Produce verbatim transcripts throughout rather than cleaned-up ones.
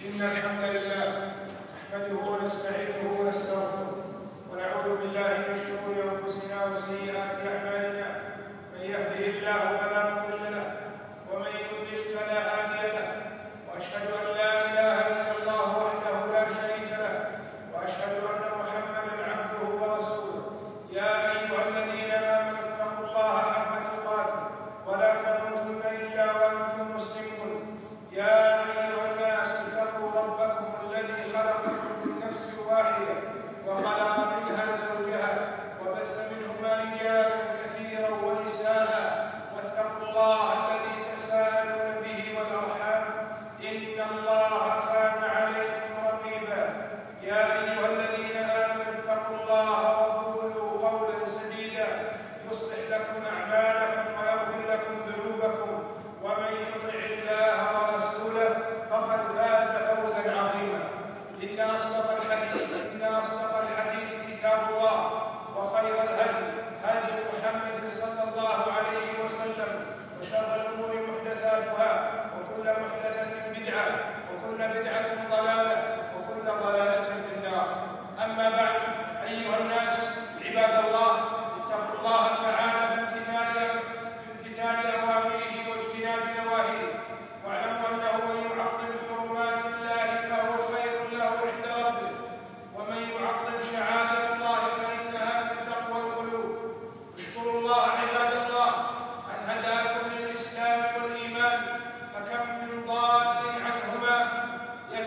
إن الحمد لله نحمده ونستعينه ونستغفره ونعوذ بالله من شرور أنفسنا وسيئات أعمالنا. من يهده الله فلا مضل له ومن يضلل فلا هادي له، وأشهد أن لا إله إلا الله وحده لا شريك له، وأشهد أن محمدا عبده ورسوله. يا أيها الذين آمنوا اتقوا الله حق تقاته ولا تموتن إلا وأنتم مسلمون. يا أيها الناس اتقوا ربكم الذي خلقكم من نفس واحدة وخلق منها زوجها وبث منهما رجالا كثيرا ونساء، واتقوا الله الذي تساءلون به والأرحام إن الله كان عليكم رقيبا. يا أيها الذين آمنوا اتقوا الله وقولوا قولا سديدا يصلح لكم أعمالكم ويغفر لكم ذنوبكم، ومن يطع الله ورسوله فقد فاز فوزا عظيما. إن أصدق الحديث إن أصدق الحديث كتاب الله، وخير الهدي هدي محمد صلى الله عليه وسلم، وشر الأمور محدثاتها، وكل محدثة بدعة، وكل بدعة ضلالة، وكل ضلالة في النار. أما بعد، أيها الناس عباد الله، اتقوا الله تعالى بامتثال بامتثال أوامره واجتناب نواهيه، واعلموا أنه من يعظم حرمات الله فهو خير له عند ربه، ومن يعظم شعائر الله فإنها من تقوى القلوب. اشكروا الله عباد الله أن هداكم للإسلام والإيمان، فكم من ضال عنهما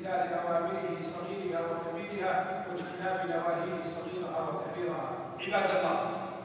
بامتثال اوامره صغيرها وكبيرها واجتناب نواهيه صغيرها وكبيرها. عباد الله،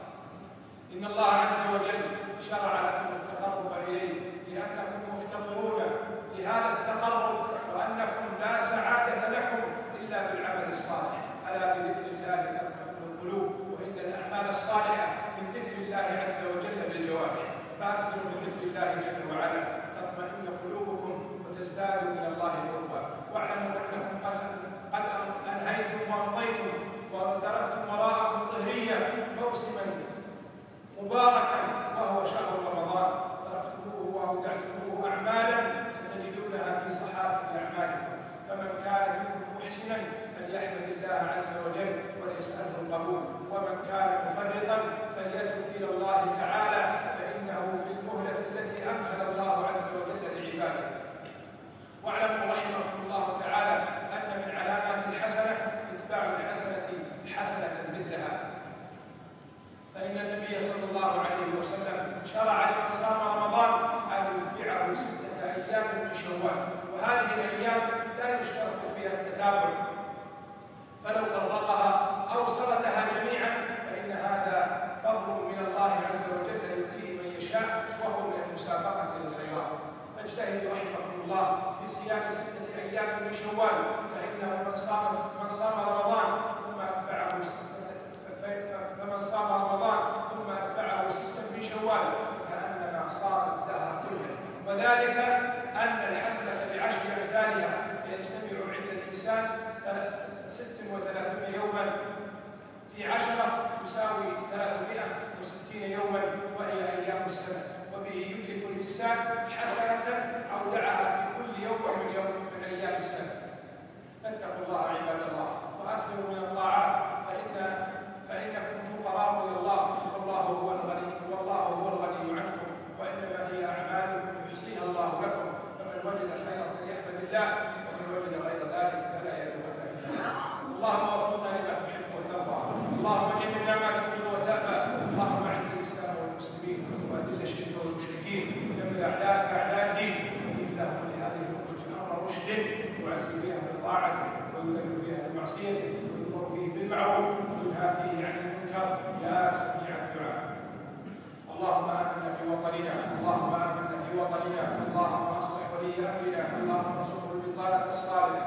ان الله عز وجل شرع لكم التقرب اليه لانكم مفتقرون لهذا التقرب، وانكم لا سعاده لكم الا بالعمل الصالح. الا بذكر الله تطمئن القلوب، وان الاعمال الصالحه من ذكر الله عز وجل بالجوارح، فاكثروا من ذكر الله جل وعلا تطمئن قلوبكم وتزدادوا من الله قربا. واعلموا انكم قد قد انهيتم وامضيتم وتركتم وراءكم ظهريا موسما مباركا وهو شهر رمضان، تركتموه واودعتموه اعمالا ستجدونها في صحائف اعمالكم. فمن كان منكم محسنا فليحمد الله عز وجل وليسأله القبول، ومن كان مفرطا فليتوب إلى الله تعالى، فإنه في المهلة التي أمهل الله عز وجل لعباده. واعلموا رحمكم الله تعالى أن من علامات الحسنة اتباع الحسنة حسنة مثلها، فإن النبي صلى الله عليه وسلم شرع لمن صام رمضان أن يتبعه ستة أيام من شوال، وهذه الأيام لا يشترط فيها التتابع، فلو فرقها أو سردها جميعا فإن هذا فضل من الله عز وجل يؤتيه من يشاء، وهو من المسابقة للخيرات. فاجتهدوا رحمكم الله في صيام ستة أيام من شوال، فإنه من صام من صام رمضان ثم أتبعه فمن صام رمضان ثم أتبعه ستا من شوال فكأنما صام الدهر كله، وذلك أن الحسنة بعشر أمثالها يجتمع عند الإنسان ست وثلاثون يوما في عشرة تساوي ثلاثمائة وستين يوما، وهي أيام السنة، وبه يدرك الإنسان حسنة أودعها في كل يوم من يوم من أيام السنة. فاتقوا الله عباد الله وأكثروا من الطاعات، فإن فإنكم فقراء إلى الله، والله هو الغني والله هو الغني عنكم، وإنما هي أعمالكم يحصيها الله لكم، فمن وجد خيرا فليحمد الله، ومن وجد غير ذلك فلا يلومن إلا نفسه. اللهم وفقنا لما تحب وترضى، اللهم جنبنا ما تحب وتأبى، اللهم أعز الإسلام والمسلمين وأذل الشرك والمشركين، ودمر أعداءك أعداء الدين، وإنهم لهذه الأمة أمر رشد يعز بها بطاعته ويذل فيها بمعصيته ويؤمر فيه بالمعروف وينهى فيه عن المنكر. يا سميع الدعاء. اللهم آمنا في وطننا، اللهم آمنا في وطننا، اللهم أصلح ولي أمرنا، اللهم ارزقه البطانة الصالحة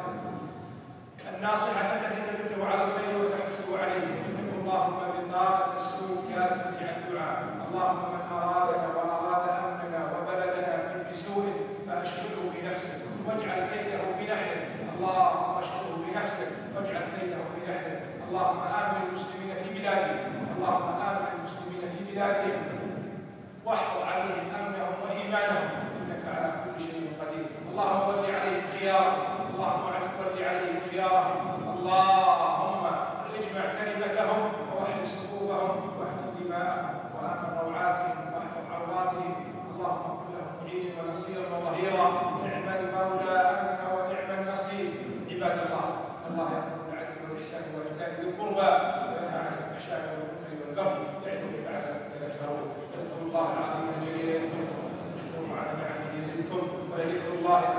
الناصحة التي تدله على الخير وتحثه عليه، وجنبه اللهم بطانة السوء. يا سميع الدعاء. اللهم من أرادنا وأراد أمننا وبلدنا بسوء فأشغله في نفسه واجعل كيده في نحره، اللهم اشغله في نفسك واجعل كيده في نحره. اللهم آمن المسلمين في بلادهم، اللهم آمن المسلمين في بلادهم واحفظ عليهم أمنهم وإيمانهم، إنك على كل شيء قدير. اللهم ول عليهم خيارهم، اللهم ول عليهم خيارهم، اللهم اجمع كلمتهم ووحد صفوفهم واحفظ دماءهم وآمن روعاتهم واحفظ عوراتهم. اللهم كن لهم معينا ونصيرا وظهيرا، نعم المولى أنت ونعم النصير. عباد الله، الله يأمر بالعدل والإحسان وإيتاء ذي القربى وينهى عن الفحشاء والمنكر والبغي يعظكم لعلكم تذكرون. اذكروا الله العظيم الجليل يذكركم واشكروه على نعمه يزدكم، ولذكر الله